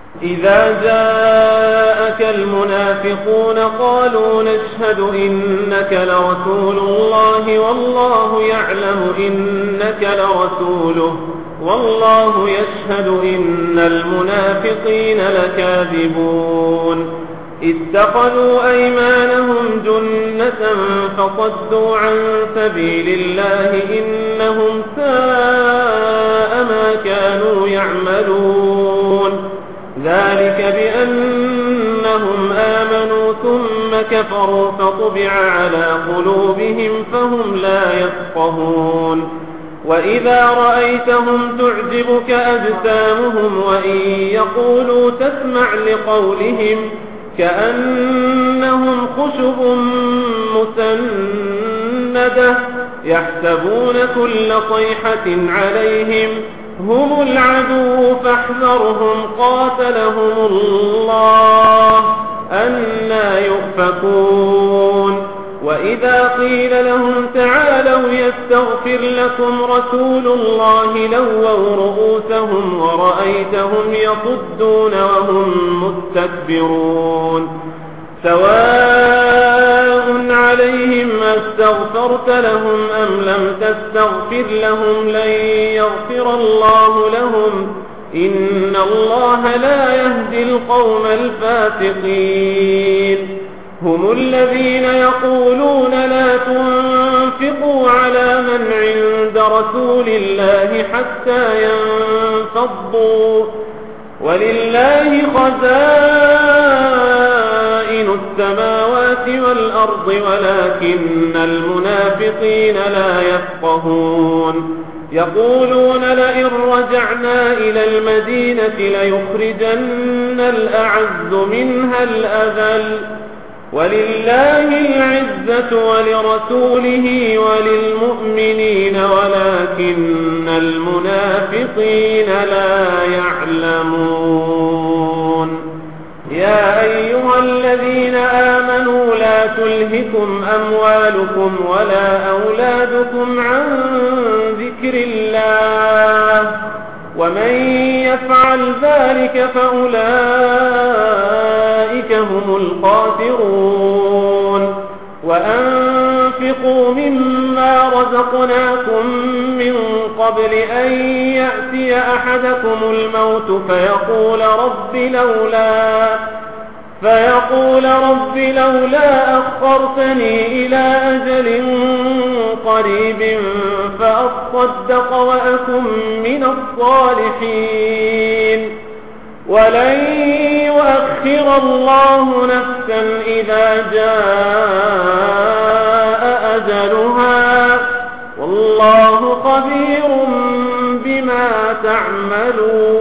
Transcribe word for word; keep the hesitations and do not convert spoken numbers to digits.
إذا جاءك المنافقون قالوا نشهد إنك لرسول الله والله يعلم إنك لرسوله والله يشهد إن المنافقين لكاذبون اتخذوا أيمانهم جنة فصدوا عن سبيل الله إنهم ساء ما كانوا يعملون ذلك بأنهم آمنوا ثم كفروا فطبع على قلوبهم فهم لا يفقهون وإذا رأيتهم تعجبك أجسامهم وإن يقولوا تسمع لقولهم كأنهم خشب مسندة يحسبون كل صيحة عليهم هم العدو فاحذرهم قاتلهم الله أنى يؤفكون وإذا قيل لهم تعالوا يستغفر لكم رسول الله لووا رؤوسهم ورأيتهم يصدون وهم مستكبرون سواء عليهم استغفرت لهم أم لم تستغفر لهم لن يغفر الله لهم إن الله لا يهدي القوم الفاسقين هم الذين يقولون لا تنفقوا على من عند رسول الله حتى ينفضوا ولله خزائن السماوات والأرض ولكن المنافقين لا يفقهون يقولون لئن رجعنا إلى المدينة ليخرجن الأعز منها الأذل ولله العزة ولرسوله وللمؤمنين ولكن المنافقين لا يعلمون يا أيها الذين آمنوا لا تلهكم أموالكم ولا أولادكم عن ذكر الله ومن يفعل ذلك فأولئك هم الخاسرون وأنفقوا مما رزقناكم من قبل أن يأتي أحدكم الموت فيقول رب لولا فيقول رب لولا أخرتني إلى أجل قريب فأصدق وأكن من الصالحين ولن يؤخر الله نفسا إذا جاء أجلها والله خبير بما تعملون